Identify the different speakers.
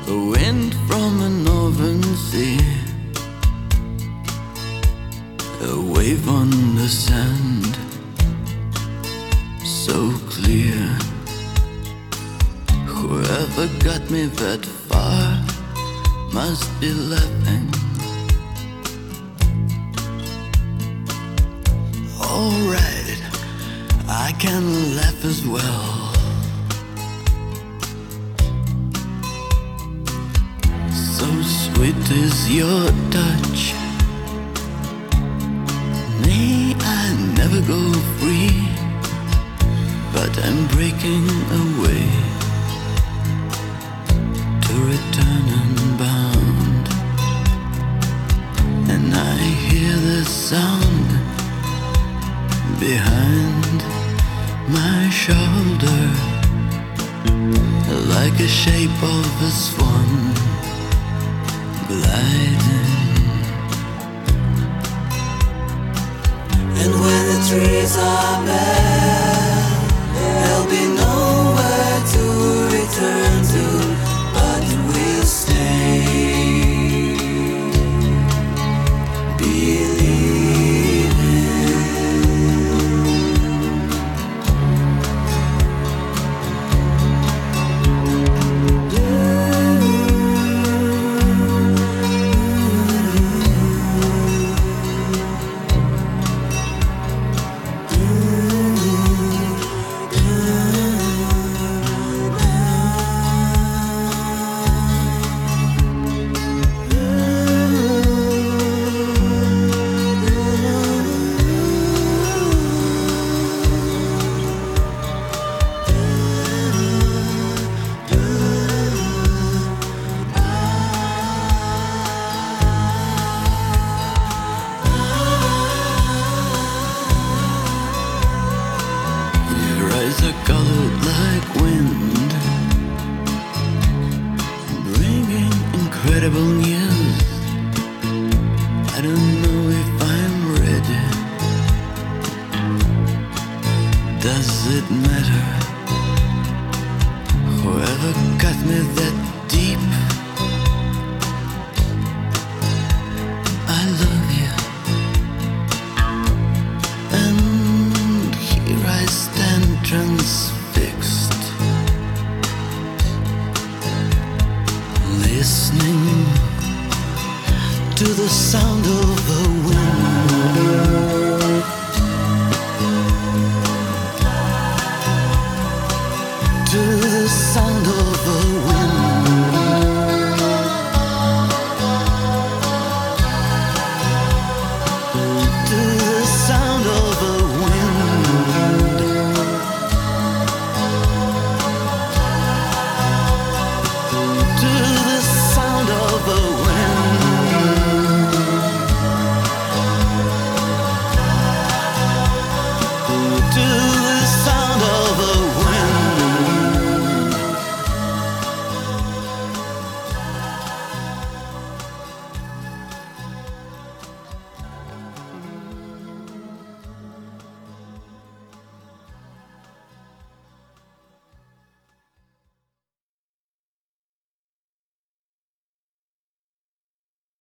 Speaker 1: a wind from a northern sea, a wave on the sand, so clear. Whoever got me that far must be laughing. Alright, I can laugh as well. So sweet is your touch. May I never go free, but I'm breaking away to return unbound. And I hear the sound behind my shoulder, like a shape of a swan gliding.
Speaker 2: And when the trees are bare, there'll be nowhere to return to, but we'll stay
Speaker 1: are colored like wind, bringing incredible news. I don't know if I'm ready. Does it matter? Whoever cut me that deep, I love you. And here I stand transfixed, listening to the sound of the